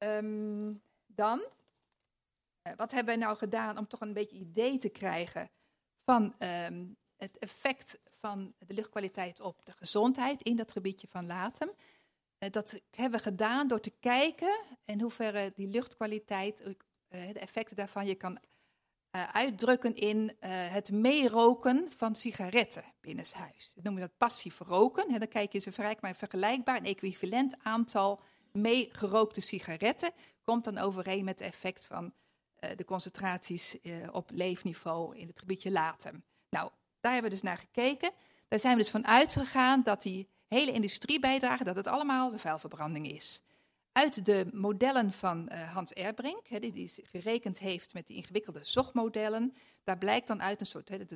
Wat hebben we nou gedaan om toch een beetje idee te krijgen van het effect van de luchtkwaliteit op de gezondheid in dat gebiedje van Lathum? Dat hebben we gedaan door te kijken in hoeverre die luchtkwaliteit, de effecten daarvan je kan uitdrukken in het meeroken van sigaretten binnenshuis. Dat noemen we dat passief roken. Dan kijk je eens een vergelijkbaar, een equivalent aantal meegerookte sigaretten komt dan overeen met het effect van de concentraties op leefniveau in het gebiedje Lathum. Nou, daar hebben we dus naar gekeken. Daar zijn we dus van uitgegaan dat die hele industriebijdrage, dat het allemaal de vuilverbranding is. Uit de modellen van Hans Erbrink, die gerekend heeft met die ingewikkelde ZOG-modellen, daar blijkt dan uit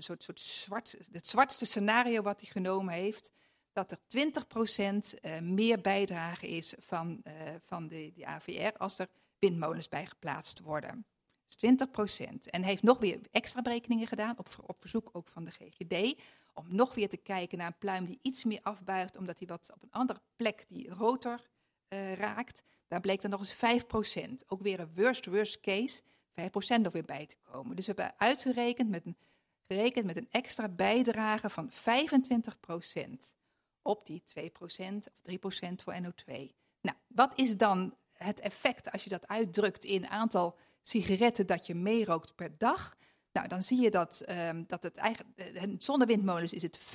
het zwartste scenario wat hij genomen heeft, dat er 20% meer bijdrage is van die AVR als er windmolens bij geplaatst worden. Dus 20%. En hij heeft nog weer extra berekeningen gedaan, op verzoek ook van de GGD, om nog weer te kijken naar een pluim die iets meer afbuigt, omdat hij wat op een andere plek die rotor raakt. Daar bleek dan nog eens 5%. Ook weer een worst case, 5% nog weer bij te komen. Dus we hebben uitgerekend met een extra bijdrage van 25% op die 2% of 3% voor NO2. Nou, wat is dan het effect als je dat uitdrukt in aantal sigaretten dat je meerookt per dag? Nou, dan zie je dat het eigenlijk, zonder windmolens is het 5,14.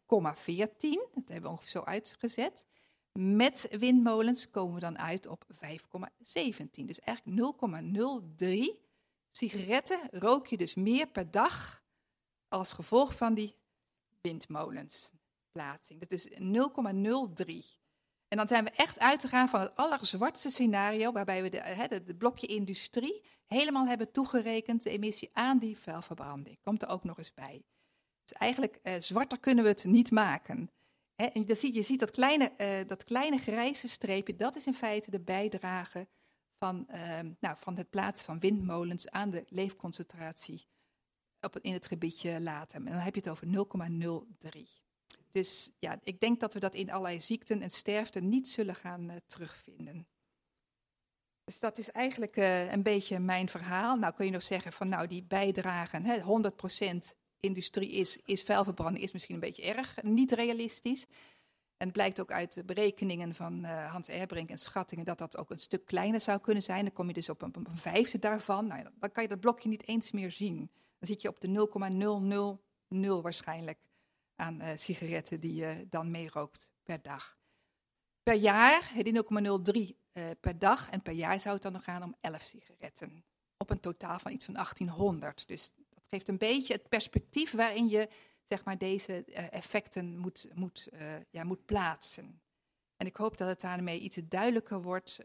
Dat hebben we ongeveer zo uitgezet. Met windmolens komen we dan uit op 5,17. Dus eigenlijk 0,03 sigaretten rook je dus meer per dag als gevolg van die windmolensplaatsing. Dat is 0,03. En dan zijn we echt uitgegaan van het allerzwartste scenario, waarbij we het blokje industrie helemaal hebben toegerekend, de emissie aan die vuilverbranding. Komt er ook nog eens bij. Dus eigenlijk zwarter kunnen we het niet maken. En je ziet dat kleine grijze streepje, dat is in feite de bijdrage van het plaatsen van windmolens aan de leefconcentratie in het gebiedje Lathum. En dan heb je het over 0,03. Dus ja, ik denk dat we dat in allerlei ziekten en sterfte niet zullen gaan terugvinden. Dus dat is eigenlijk een beetje mijn verhaal. Nou kun je nog zeggen van die bijdragen, 100% industrie is vuilverbranding, is misschien een beetje erg, niet realistisch. En het blijkt ook uit de berekeningen van Hans Erbrink en schattingen dat dat ook een stuk kleiner zou kunnen zijn. Dan kom je dus op een vijfde daarvan. Nou, dan kan je dat blokje niet eens meer zien. Dan zit je op de 0,000 waarschijnlijk aan sigaretten die je dan meerookt per dag. Per jaar, die 0,03 per dag, en per jaar zou het dan nog gaan om 11 sigaretten. Op een totaal van iets van 1800. Dus dat geeft een beetje het perspectief waarin je deze effecten moet plaatsen. En ik hoop dat het daarmee iets duidelijker wordt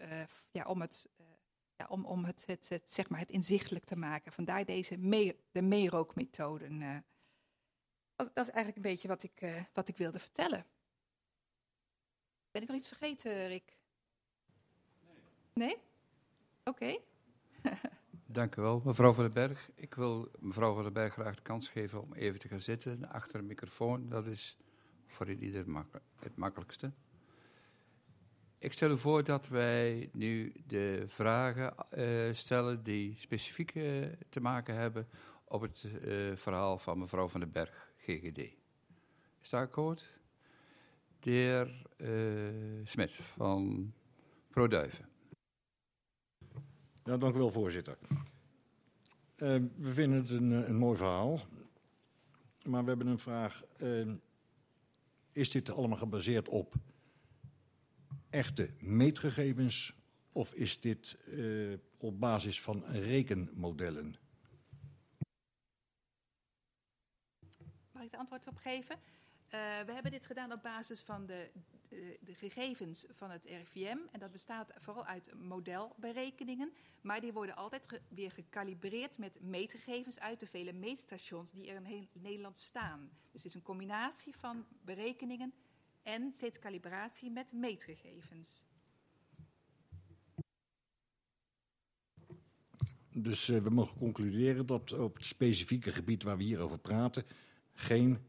om het inzichtelijk te maken. Vandaar de meerookmethoden. Dat is eigenlijk een beetje wat ik wilde vertellen. Ben ik nog iets vergeten, Rick? Nee? Oké. Dank u wel, mevrouw van den Berg. Ik wil mevrouw van den Berg graag de kans geven om even te gaan zitten achter een microfoon. Dat is voor ieder het makkelijkste. Ik stel u voor dat wij nu de vragen stellen die specifiek te maken hebben op het verhaal van mevrouw van den Berg, GGD. Is dat akkoord? De heer Smit van ProDuiven. Ja, dank u wel, voorzitter. We vinden het een mooi verhaal, maar we hebben een vraag. Is dit allemaal gebaseerd op echte meetgegevens of is dit op basis van rekenmodellen? Mag ik de antwoord op geven? We hebben dit gedaan op basis van de gegevens van het RIVM. En dat bestaat vooral uit modelberekeningen. Maar die worden altijd weer gecalibreerd met meetgegevens uit de vele meetstations die er in heel Nederland staan. Dus het is een combinatie van berekeningen en steeds calibratie met meetgegevens. Dus we mogen concluderen dat op het specifieke gebied waar we hier over praten geen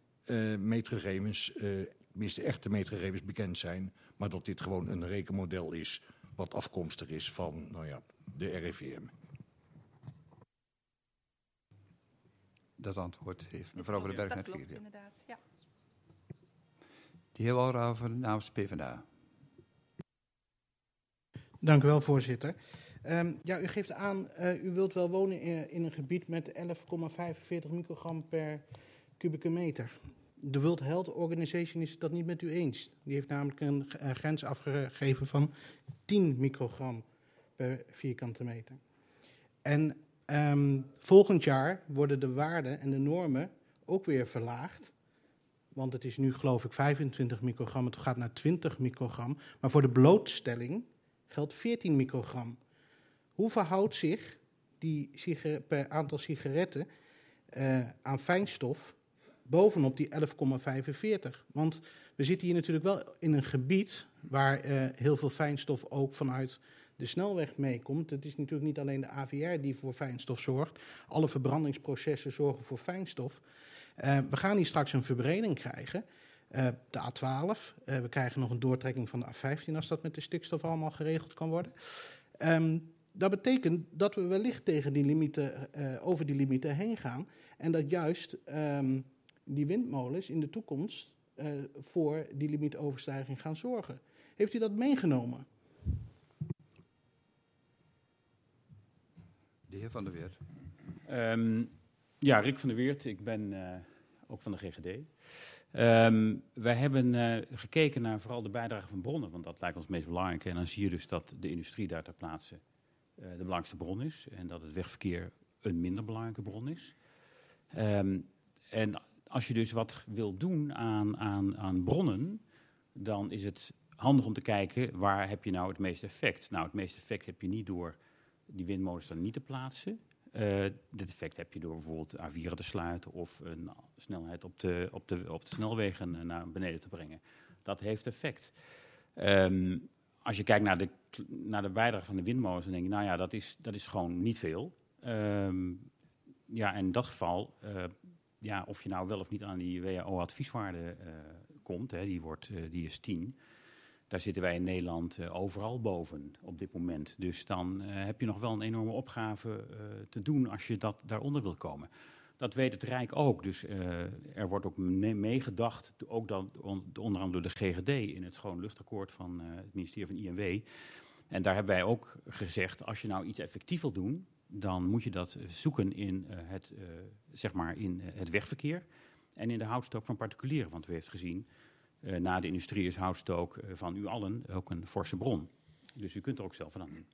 meetgegevens, tenminste echte meetgegevens bekend zijn, maar dat dit gewoon een rekenmodel is wat afkomstig is van de RIVM. Dat antwoord heeft mevrouw van den Berg Dat net klopt gegeven. inderdaad, ja. De heer Walraven namens PvdA. Dank u wel, voorzitter. U geeft aan, u wilt wel wonen in een gebied met 11,45 microgram per kubieke meter. De World Health Organization is dat niet met u eens. Die heeft namelijk een grens afgegeven van 10 microgram per vierkante meter. En volgend jaar worden de waarden en de normen ook weer verlaagd. Want het is nu geloof ik 25 microgram, het gaat naar 20 microgram. Maar voor de blootstelling geldt 14 microgram. Hoe verhoudt zich per aantal sigaretten aan fijnstof bovenop die 11,45? Want we zitten hier natuurlijk wel in een gebied waar heel veel fijnstof ook vanuit de snelweg meekomt. Het is natuurlijk niet alleen de AVR die voor fijnstof zorgt. Alle verbrandingsprocessen zorgen voor fijnstof. We gaan hier straks een verbreding krijgen. De A12. We krijgen nog een doortrekking van de A15 als dat met de stikstof allemaal geregeld kan worden. Dat betekent dat we wellicht tegen die limieten, over die limieten heen gaan. En dat juist die windmolens in de toekomst voor die limietoverstijging gaan zorgen. Heeft u dat meegenomen? De heer Van der Weert. Ja, Rick van der Weert. Ik ben ook van de GGD. Wij hebben gekeken naar vooral de bijdrage van bronnen, want dat lijkt ons het meest belangrijk. En dan zie je dus dat de industrie daar ter plaatse de belangrijkste bron is en dat het wegverkeer een minder belangrijke bron is. En als je dus wat wil doen aan bronnen, dan is het handig om te kijken waar heb je nou het meeste effect. Nou, het meeste effect heb je niet door die windmolens dan niet te plaatsen. Dit effect heb je door bijvoorbeeld A4 te sluiten of een snelheid op de snelwegen naar beneden te brengen. Dat heeft effect. Als je kijkt naar de bijdrage van de windmolens, dan denk je, nou ja, dat is gewoon niet veel. Ja, in dat geval, of je nou wel of niet aan die WHO-advieswaarde komt, hè, die is 10. Daar zitten wij in Nederland overal boven op dit moment. Dus dan heb je nog wel een enorme opgave te doen als je daaronder wilt komen. Dat weet het Rijk ook. Dus er wordt ook meegedacht, ook dan, onder andere door de GGD in het Schoon Luchtakkoord van het ministerie van INW. En daar hebben wij ook gezegd, als je nou iets effectief wil doen, dan moet je dat zoeken in het wegverkeer en in de houtstook van particulieren. Want u heeft gezien, na de industrie is houtstook van u allen ook een forse bron. Dus u kunt er ook zelf van aan doen.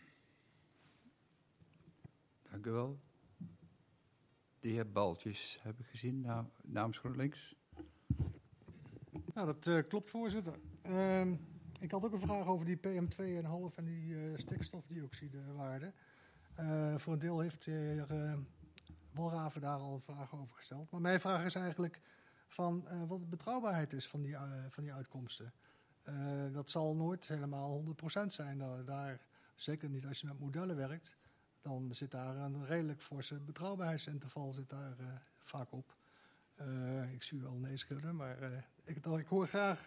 Dank u wel. De heer Baltjes heb ik gezien namens GroenLinks. Nou, dat klopt, voorzitter. Ik had ook een vraag over die PM2,5 en die stikstofdioxidewaarde. Voor een deel heeft de heer Walraven daar al een vraag over gesteld. Maar mijn vraag is eigenlijk van wat de betrouwbaarheid is van die uitkomsten. Dat zal nooit helemaal 100% zijn. Zeker niet als je met modellen werkt. Dan zit daar een redelijk forse betrouwbaarheidsinterval zit daar vaak op. Ik zie u al nee schudden, maar ik hoor graag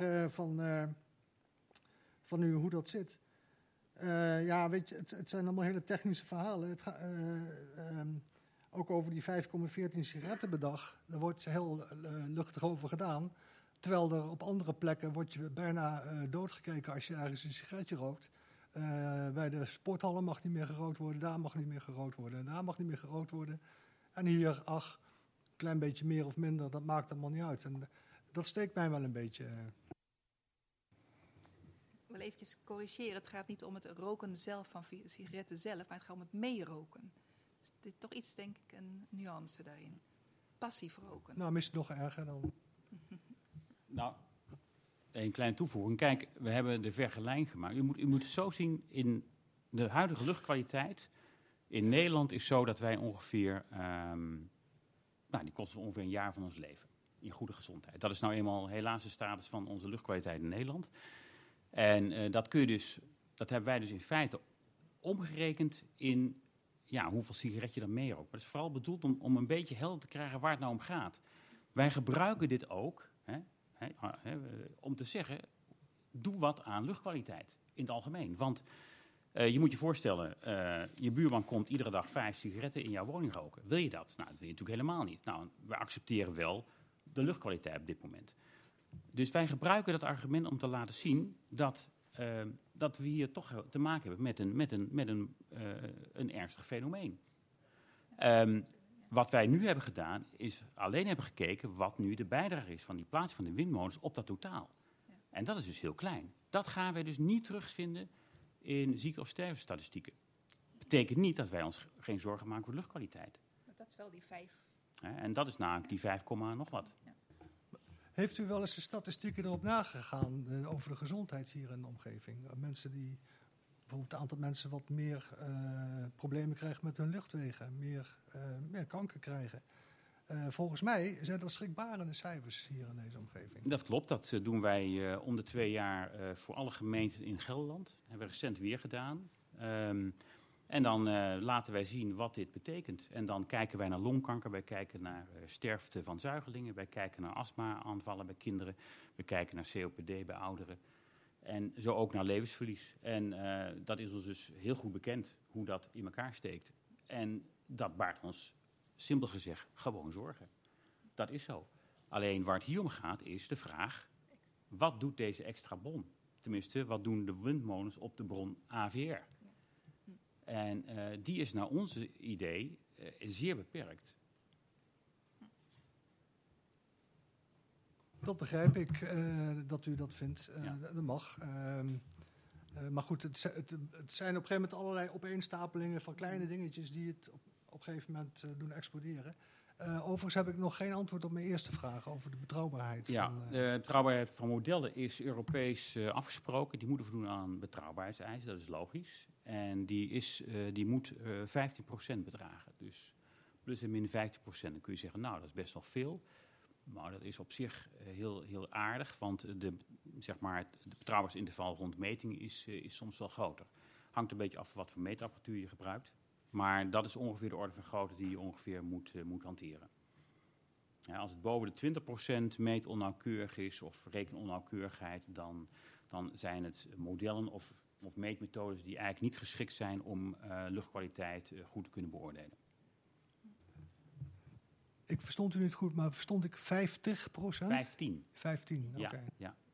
van u hoe dat zit. Ja, weet je, het zijn allemaal hele technische verhalen. Ook over die 5,14 sigaretten per dag, daar wordt heel luchtig over gedaan. Terwijl er op andere plekken wordt je bijna doodgekeken als je ergens een sigaretje rookt. Bij de sporthallen mag niet meer gerookt worden, daar mag niet meer gerookt worden en daar mag niet meer gerookt worden. En hier, een klein beetje meer of minder, dat maakt allemaal niet uit. En dat steekt mij wel een beetje. Ik wil eventjes corrigeren. Het gaat niet om het roken zelf van sigaretten zelf, maar het gaat om het meeroken. Dus dit is toch iets, denk ik, een nuance daarin. Passief roken. Nou, misschien nog erger dan. Nou, een kleine toevoeging. Kijk, we hebben de vergelijking gemaakt. U moet het zo zien, in de huidige luchtkwaliteit in Nederland is zo dat wij ongeveer, die kosten ongeveer een jaar van ons leven in goede gezondheid. Dat is nou eenmaal helaas de status van onze luchtkwaliteit in Nederland. En dat hebben wij dus in feite omgerekend in hoeveel sigaret je dan mee rookt. Maar dat is vooral bedoeld om een beetje helder te krijgen waar het nou om gaat. Wij gebruiken dit ook om te zeggen, doe wat aan luchtkwaliteit. in het algemeen. Want je moet je voorstellen, je buurman komt iedere dag 5 sigaretten in jouw woning roken. Wil je dat? Nou, dat wil je natuurlijk helemaal niet. Nou, we accepteren wel de luchtkwaliteit op dit moment. Dus wij gebruiken dat argument om te laten zien dat we hier toch te maken hebben met een ernstig fenomeen. Wat wij nu hebben gedaan, is alleen hebben gekeken wat nu de bijdrage is van die plaats van de windmolens op dat totaal. Ja. En dat is dus heel klein. Dat gaan wij dus niet terugvinden in ziekte- of sterfstatistieken. Betekent niet dat wij ons geen zorgen maken voor luchtkwaliteit. Dat is wel die 5. En dat is namelijk die 5, nog wat. Heeft u wel eens de statistieken erop nagegaan over de gezondheid hier in de omgeving? Mensen die, bijvoorbeeld het aantal mensen wat meer problemen krijgen met hun luchtwegen, meer kanker krijgen. Volgens mij zijn dat schrikbarende cijfers hier in deze omgeving. Dat klopt, dat doen wij om de 2 jaar voor alle gemeenten in Gelderland. Dat hebben we recent weer gedaan. En dan laten wij zien wat dit betekent. En dan kijken wij naar longkanker, wij kijken naar sterfte van zuigelingen, wij kijken naar astma-aanvallen bij kinderen, we kijken naar COPD bij ouderen. En zo ook naar levensverlies. En dat is ons dus heel goed bekend hoe dat in elkaar steekt. En dat baart ons, simpel gezegd, gewoon zorgen. Dat is zo. Alleen waar het hier om gaat is de vraag, wat doet deze extra bron? Tenminste, wat doen de windmolens op de bron AVR? En die is naar onze idee zeer beperkt. Dat begrijp ik, dat u dat vindt. Ja. Dat mag. Maar goed, het zijn op een gegeven moment allerlei opeenstapelingen van kleine dingetjes die het op een gegeven moment doen exploderen. Overigens heb ik nog geen antwoord op mijn eerste vraag over de betrouwbaarheid. Ja, de betrouwbaarheid van modellen is Europees afgesproken. Die moeten voldoen aan betrouwbaarheidseisen, dat is logisch. En die moet 15% bedragen. Dus plus en min 15%. Dan kun je zeggen, nou, dat is best wel veel. Maar dat is op zich heel aardig, want de betrouwbaarheidsinterval rond metingen is soms wel groter. Hangt een beetje af wat voor meetapparatuur je gebruikt. Maar dat is ongeveer de orde van grootte die je ongeveer moet hanteren. Ja, als het boven de 20% meet onnauwkeurig is of reken onnauwkeurigheid, dan zijn het modellen of meetmethodes die eigenlijk niet geschikt zijn om luchtkwaliteit goed te kunnen beoordelen. Ik verstond u niet goed, maar verstond ik 50%? 15. 15, oké. Ja.